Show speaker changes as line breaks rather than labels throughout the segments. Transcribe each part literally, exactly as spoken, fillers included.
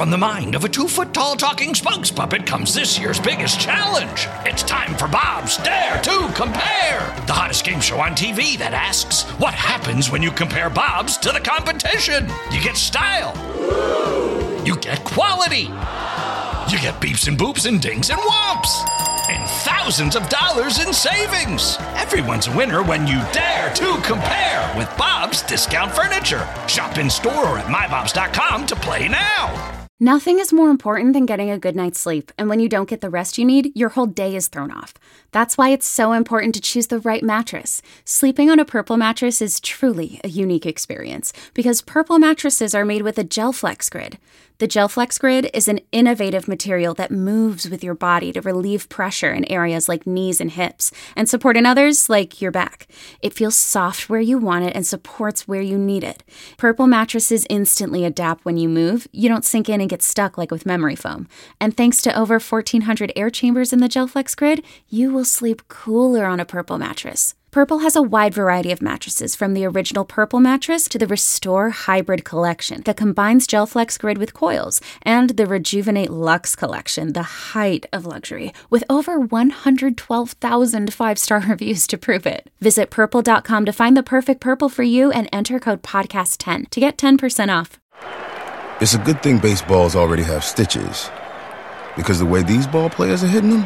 From the mind of a two-foot-tall talking spokes puppet comes this year's biggest challenge. It's time for Bob's Dare to Compare, the hottest game show on T V that asks, what happens when you compare Bobs to the competition? You get style. You get quality. You get beeps and boops and dings and whomps. And thousands of dollars in savings. Everyone's a winner when you dare to compare with Bob's Discount Furniture. Shop in store or at my bobs dot com to play now.
Nothing is more important than getting a good night's sleep, and when you don't get the rest you need, your whole day is thrown off. That's why it's so important to choose the right mattress. Sleeping on a Purple mattress is truly a unique experience, because Purple mattresses are made with a GelFlex Grid. The GelFlex Grid is an innovative material that moves with your body to relieve pressure in areas like knees and hips, and support in others like your back. It feels soft where you want it and supports where you need it. Purple mattresses instantly adapt when you move. You don't sink in and get stuck like with memory foam. And thanks to over fourteen hundred air chambers in the GelFlex Grid, you will sleep cooler on a Purple mattress. Purple has a wide variety of mattresses, from the original Purple mattress to the Restore Hybrid collection that combines GelFlex Grid with coils, and the Rejuvenate Luxe collection, the height of luxury, with over one hundred twelve thousand five-star reviews to prove it. Visit purple dot com to find the perfect Purple for you and enter code podcast ten to get ten percent off.
It's a good thing baseballs already have stitches, because the way these ball players are hitting them,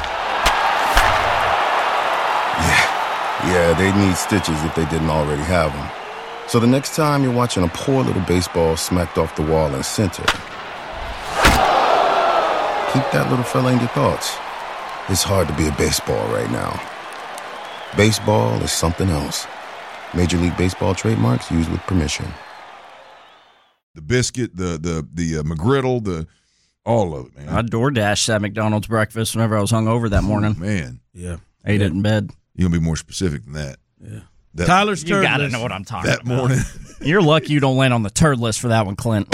yeah. Yeah, they need stitches if they didn't already have them. So the next time you're watching a poor little baseball smacked off the wall in center, keep that little fella in your thoughts. It's hard to be a baseball right now. Baseball is something else. Major League Baseball trademarks used with permission.
The biscuit, the the the uh, McGriddle, the all of it, man.
I DoorDashed that McDonald's breakfast whenever I was hungover that morning.
Ooh, man.
Yeah. Ate yeah. it in bed.
You're going to be more specific than that.
Yeah.
That,
Tyler's
You
turd
got to
list.
know what I'm talking
that
about.
morning.
You're lucky you don't land on the turd list for that one, Clint.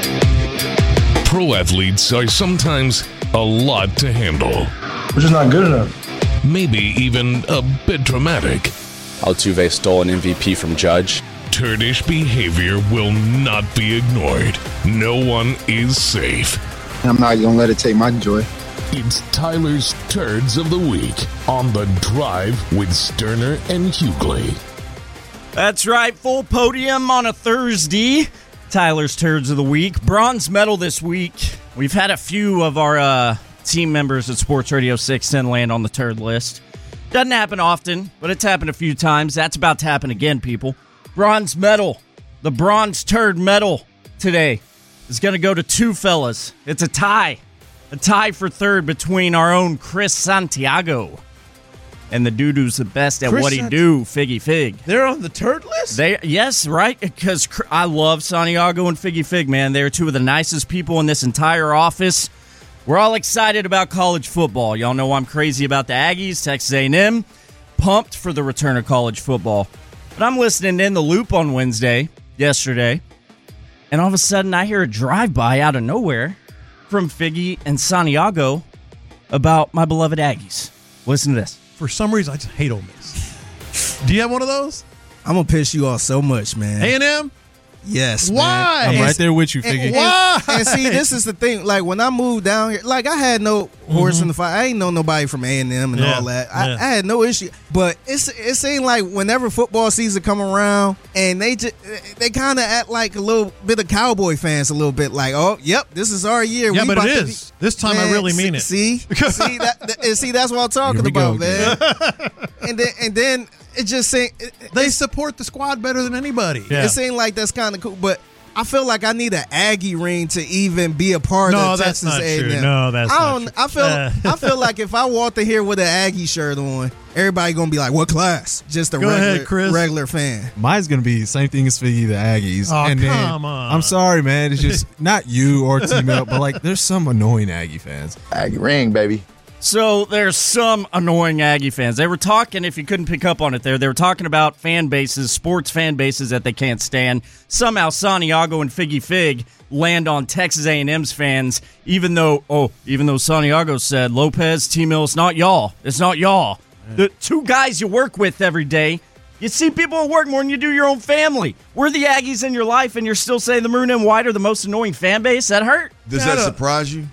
Pro athletes are sometimes a lot to handle.
Which is not good enough.
Maybe even a bit dramatic.
Altuve stole an M V P from Judge.
Turdish behavior will not be ignored. No one is safe.
I'm not going to let it take my joy.
It's Tyler's Turds of the Week on The Drive with Sterner and Hughley.
That's right, full podium on a Thursday. Tyler's Turds of the Week. Bronze medal this week. We've had a few of our uh, team members at Sports Radio six ten land on the turd list. Doesn't happen often, but it's happened a few times. That's about to happen again, people. Bronze medal. The bronze turd medal today is going to go to two fellas. It's a tie. A tie for third between our own Chris Santiago and the dude who's the best at
Chris
what he
Sant-
do, Figgy Fig.
They're on the turd list?
They yes, right? Because I love Santiago and Figgy Fig, man. They're two of the nicest people in this entire office. We're all excited about college football. Y'all know I'm crazy about the Aggies, Texas A and M. Pumped for the return of college football. But I'm listening in the Loop on Wednesday, yesterday, and all of a sudden I hear a drive-by out of nowhere from Figgy and Santiago about my beloved Aggies. Listen to this.
For some reason, I just hate Ole Miss. Do you have one of those?
I'm going to piss you off so much, man.
A and M?
Yes,
Why?
man.
I'm
right
there with you, Figgy.
Why? And, and see, this is the thing. Like, when I moved down here, like, I had no horse mm-hmm. in the fight. I ain't know nobody from A and M and
yeah.
all that. I,
yeah.
I had no issue. But it's it seemed like whenever football season come around, and they just they kind of act like a little bit of Cowboy fans, a little bit like, oh, yep, this is our year.
Yeah,
we
but
about
it
to
is.
Be,
this time
man,
I really mean
see,
it.
See, see, that, that, and see, that's what I'm talking about, go, man. and then and then it just seemed it,
they support the squad better than anybody.
Yeah. It seemed like that's kind of cool, but I feel like I need an Aggie ring to even be a part
no,
of
that's
Texas
not
A and M.
True. No, that's
I don't.
not true.
I feel.
Uh.
I feel like if I walked in here with an Aggie shirt on, everybody gonna be like, "What class?" Just a
Go
regular,
ahead, Chris.
regular fan.
Mine's gonna be the same thing as Figgy, the Aggies.
Oh,
and
come
then,
on!
I'm sorry, man. It's just not you or Team Up, but like, there's some annoying Aggie fans.
Aggie ring, baby.
So there's some annoying Aggie fans. They were talking, if you couldn't pick up on it there, they were talking about fan bases, sports fan bases that they can't stand. Somehow Santiago and Figgy Fig land on Texas A and M's fans, even though, oh, even though Santiago said, Lopez, T-Mill, it's not y'all. It's not y'all. The two guys you work with every day You see people at work more than you do your own family. We're the Aggies in your life, and you're still saying the Maroon and White are the most annoying fan base? That hurt.
Does that surprise you?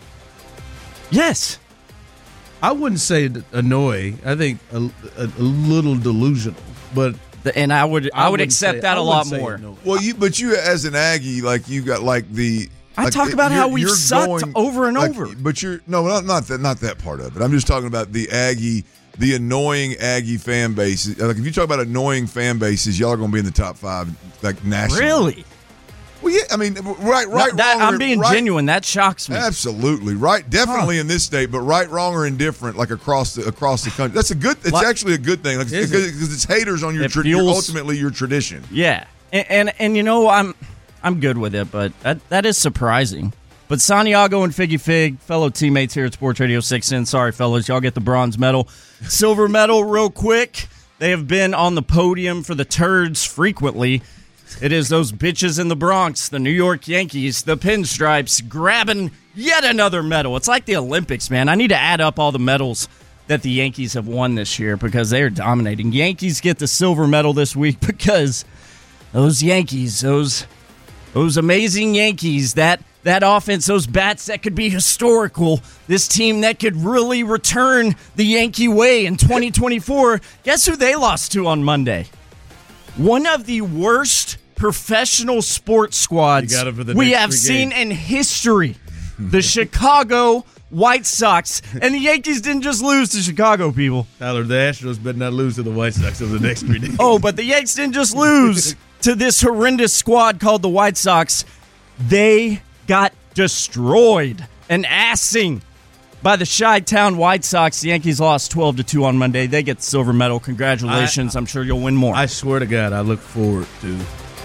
Yes.
I wouldn't say annoy. I think a, a, a little delusional, but
and I would I, I would accept
say,
that
I
a lot
say
more.
Annoy.
Well, you but you as an Aggie, like you got like the.
I
like,
talk about how we've
you're
sucked
going,
over and
like,
over.
But you're no, not not that not that part of it. I'm just talking about the Aggie, the annoying Aggie fan base. Like if you talk about annoying fan bases, y'all are going to be in the top five, like nationally.
Really?
Well, yeah. I mean, right, right,
no, that,
wrong.
I'm being
right,
genuine. That shocks me.
Absolutely, right. Definitely huh. in this state, but right, wrong, or indifferent, like across the across the country. That's a good. It's like, actually a good thing, like because it? it's haters on your, it tra- fuels, your ultimately your tradition.
Yeah, and, and and you know I'm I'm good with it, but that that is surprising. But Santiago and Figgy Fig, fellow teammates here at Sports Radio six ten. Sorry, fellas, y'all get the bronze medal. Silver medal, real quick. They have been on the podium for the Turds frequently. It is those bitches in the Bronx, the New York Yankees, the Pinstripes, grabbing yet another medal. It's like the Olympics, man. I need to add up all the medals that the Yankees have won this year because they are dominating. Yankees get the silver medal this week because those Yankees, those those amazing Yankees, that that offense, those bats that could be historical, this team that could really return the Yankee way in twenty twenty-four. Guess who they lost to on Monday? One of the worst professional sports squads we have seen in history. The Chicago White Sox. And the Yankees didn't just lose to Chicago, people.
Tyler, the Astros better not lose to the White Sox over the next three days.
Oh, but the Yankees didn't just lose to this horrendous squad called the White Sox. They got destroyed. An assing by the Chi-Town White Sox. The Yankees lost twelve to two on Monday. They get the silver medal. Congratulations. I, I'm sure you'll win more.
I swear to God, I look forward to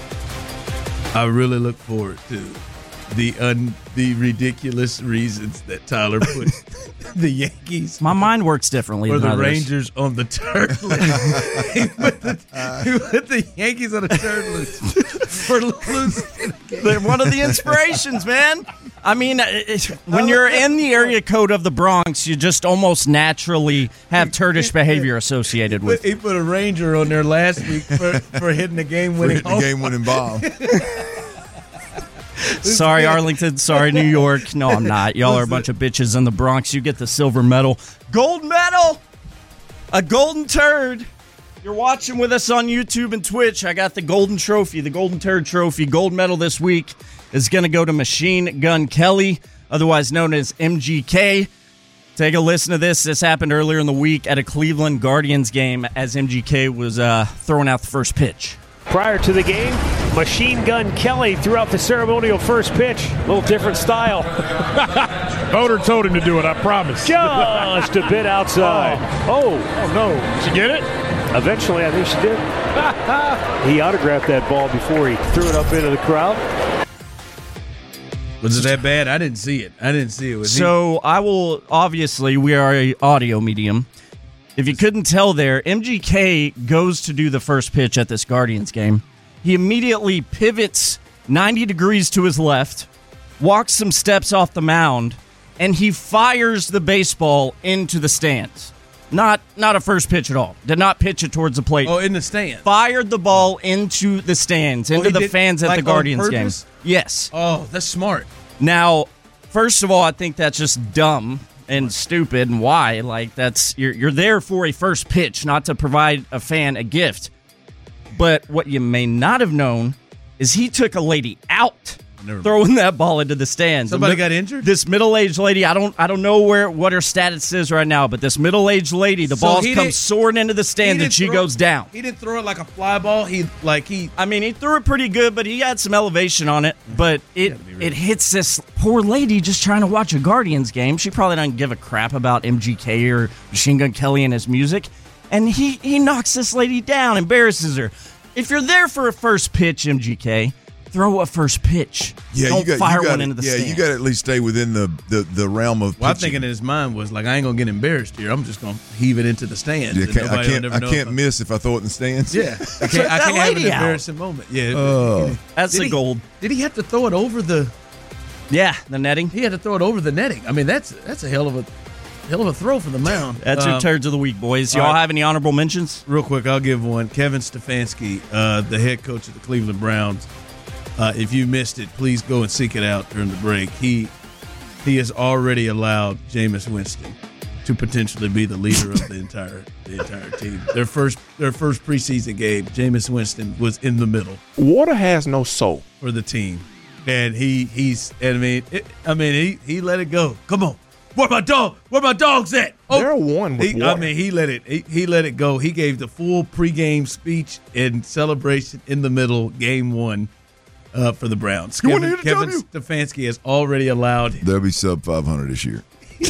I really look forward to the un, the ridiculous reasons that Tyler put the Yankees.
My mind works differently.
Or
than
the
others.
Rangers on the turd list. he, put the, he put the Yankees on the turd list for losing.
They're one of the inspirations, man. I mean, it, when you're in the area code of the Bronx, you just almost naturally have turdish behavior associated with.
He put a Ranger on there last week for, for hitting the game-winning
for hitting the game-winning bomb.
Sorry, Arlington. Sorry, New York. No, I'm not. Y'all are a bunch of bitches in the Bronx. You get the silver medal. Gold medal! A golden turd. You're watching with us on YouTube and Twitch. I got the golden trophy, the golden turd trophy. Gold medal this week is going to go to Machine Gun Kelly, otherwise known as M G K. Take a listen to this. This happened earlier in the week at a Cleveland Guardians game as M G K was uh, throwing out the first pitch.
Prior to the game, Machine Gun Kelly threw out the ceremonial first pitch. A little different style.
Voter told him to do it, I promise.
Just a bit outside. Oh,
oh, oh no. Did she get it?
Eventually, I think she did. He autographed that ball before he threw it up into the crowd.
Was it that bad? I didn't see it. I didn't see it. Was
so he- I will, obviously, we are an audio medium. If you couldn't tell there, M G K goes to do the first pitch at this Guardians game. He immediately pivots ninety degrees to his left, walks some steps off the mound, and he fires the baseball into the stands. Not not a first pitch at all. Did not pitch it towards the plate.
Oh, in the stands.
Fired the ball into the stands, into oh, the did, fans at like the Guardians game. Yes.
Oh, that's smart.
Now, first of all, I think that's just dumb and stupid. And why? Like, that's you're you're there for a first pitch, not to provide a fan a gift. But what you may not have known is he took a lady out. Never throwing that ball into the stands.
Somebody got injured?
This middle-aged lady, I don't I don't know where what her status is right now, but this middle-aged lady, the so ball comes soaring into the stands and she
throw,
goes down.
He didn't throw it like a fly ball. He like he
I mean, he threw it pretty good, but he had some elevation on it. But it it hits this poor lady just trying to watch a Guardians game. She probably doesn't give a crap about M G K or Machine Gun Kelly and his music. And he, he knocks this lady down, embarrasses her. If you're there for a first pitch, M G K, throw a first pitch.
Yeah,
Don't
you got,
fire
you got
one
to,
into the
yeah,
stand.
you got to at least stay within the, the, the realm of
well,
pitching.
I'm thinking in his mind was like, I ain't going to get embarrassed here. I'm just going to heave it into the stands.
Yeah, can't, I can't, I can't miss if I throw it in the stands.
Yeah. I can't, I can't have an embarrassing
out.
moment. Yeah.
Oh.
That's
did
a
he,
gold.
Did he have to throw it over the...
Yeah, the netting.
He had to throw it over the netting. I mean, that's that's a hell of a... hell of a throw for the mound.
That's your
Um,
turds of the week, boys. Y'all
all right.
have any honorable mentions?
Real quick, I'll give one. Kevin Stefanski, uh, the head coach of the Cleveland Browns. Uh, if you missed it, please go and seek it out during the break. He he has already allowed Jameis Winston to potentially be the leader of the entire the entire team. Their first their first preseason game, Jameis Winston was in the middle.
Water has no soul
for the team, and he he's and I mean it, I mean he he let it go. Come on, where my dog? Where my dogs at? Oh,
they're one with
he,
water.
I mean he let it he, he let it go. He gave the full pregame speech and celebration in the middle, game one. Uh, for the Browns.
You
Kevin,
want to hear the
Kevin
W?
Stefanski has already allowed.
They'll be sub five hundred this year.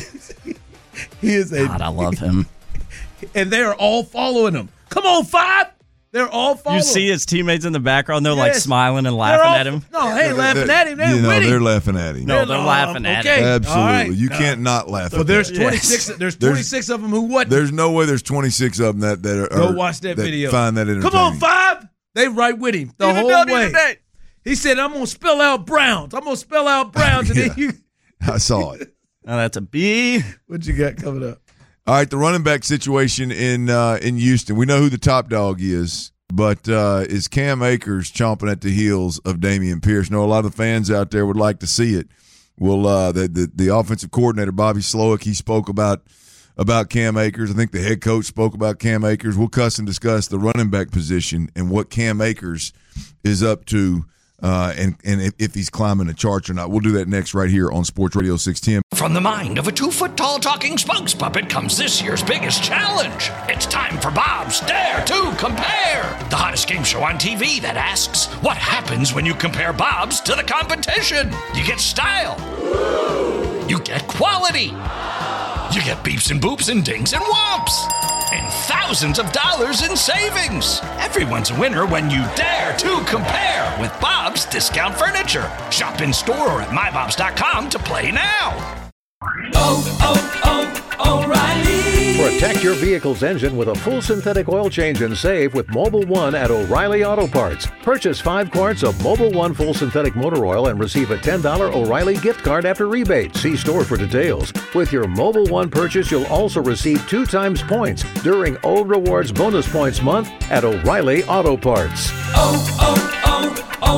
He is a.
God, I love him.
And they are all following him. Come on, five. They're all following.
You see his teammates in the background, they're like
Yes.
smiling and
They're
laughing
all-
at him.
No, hey, laughing at him. They're
you know,
winning.
they're laughing at him.
No, they're laughing at
okay.
him.
Absolutely.
All right.
You
Uh,
can't not laugh
So
at
there's
that.
twenty-six. There's twenty-six of them who what?
There's no way there's twenty-six of them that, that are.
Go
are-
watch that, video.
Find that entertaining.
Come on, five. They right with him the
Even
whole
W
way.
today.
He said, "I'm gonna spell out Browns. I'm gonna spell out Browns." And then
Yeah.
you,
I saw it.
Now that's a B.
what you got coming up?
All right, the running back situation in uh, in Houston. We know who the top dog is, but uh, is Cam Akers chomping at the heels of Dameon Pierce? I know a lot of the fans out there would like to see it. Well, uh, the, the the offensive coordinator Bobby Slowick, he spoke about about Cam Akers. I think the head coach spoke about Cam Akers. We'll cuss and discuss the running back position and what Cam Akers is up to, uh, and and if, if he's climbing the charts or not. We'll do that next right here on Sports Radio six ten.
From the mind of a two-foot-tall talking spokes puppet comes this year's biggest challenge. It's time for Bob's Dare to Compare, the hottest game show on T V that asks, what happens when you compare Bob's to the competition? You get style. You get quality. You get beeps and boops and dings and whomps. And thousands of dollars in savings. Everyone's a winner when you dare to compare with Bob's Discount Furniture. Shop in store or at my bobs dot com to play now.
Oh, oh, oh, O'Reilly. Protect your vehicle's engine with a full synthetic oil change and save with Mobile One at O'Reilly Auto Parts. Purchase five quarts of Mobile One full synthetic motor oil and receive a ten dollars O'Reilly gift card after rebate. See store for details. With your Mobile One purchase, you'll also receive two times points during O Rewards Bonus Points Month at O'Reilly Auto Parts.
Oh,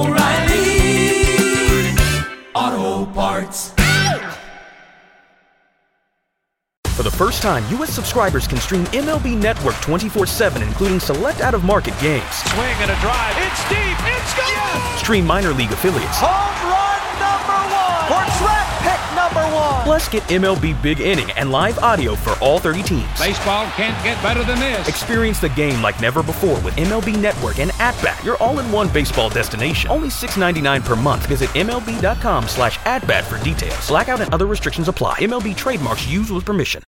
oh, oh, O'Reilly Auto Parts.
For the first time, U S subscribers can stream M L B Network twenty-four seven, including select out-of-market games.
Swing and a drive. It's deep. It's gone. Yes!
Stream minor league affiliates.
Home run number one. Or draft pick number one.
Plus, get M L B Big Inning and live audio for all thirty teams.
Baseball can't get better than this.
Experience the game like never before with M L B Network and At-Bat, your all-in-one baseball destination. Only six dollars and ninety-nine cents per month. Visit M L B dot com slash at bat for details. Blackout and other restrictions apply. M L B trademarks used with permission.